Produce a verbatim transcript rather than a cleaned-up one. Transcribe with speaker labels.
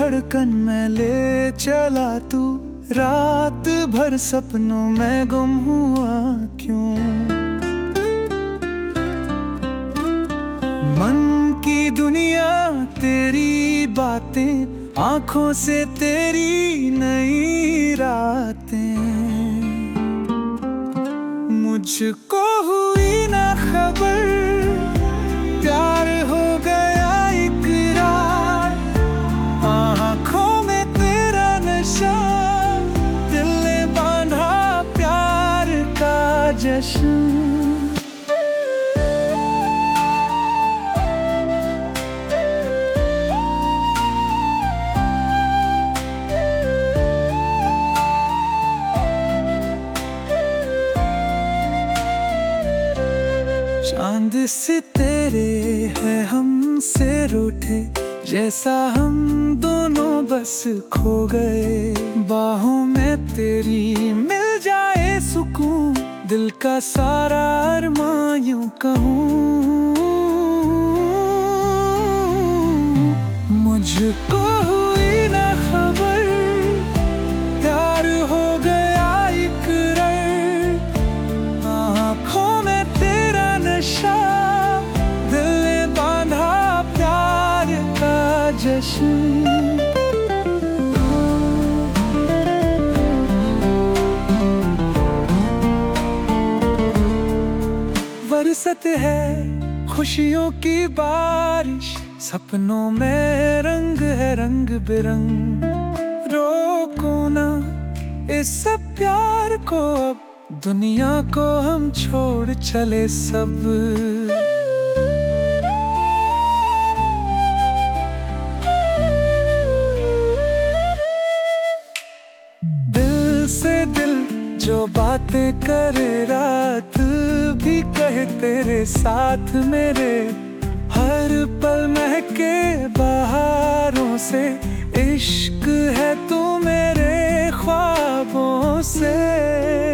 Speaker 1: धड़कन में ले चला तू, रात भर सपनों में गुम हुआ क्यों। मन की दुनिया तेरी बातें, आंखों से तेरी नई रातें। मुझको हुई ना खबर, प्यार हो गया इकरार। आंखों में तेरा नशा, दिल ने बांधा प्यार का जश्न। चांद सितारे हैं हमसे रूठे, जैसा हम दोनों बस खो गए। बाहों में तेरी मिल जाए सुकून, दिल का सारा अरमां यूं कहूँ। मुझको हुई ना खबर, प्यार हो गया इकरार। आँखों में तेरा नशा, दिल ने बांधा प्यार का जश्न। बरसत है खुशियों की बारिश, सपनों में रंग है रंग बिरंग। रोको ना इस सब प्यार को अब, दुनिया को हम छोड़ चले सब। दिल से दिल जो बातें करे, रात भी कहे तेरे साथ मेरे। हर पल महके बहारों से, इश्क है तू मेरे ख्वाबों से।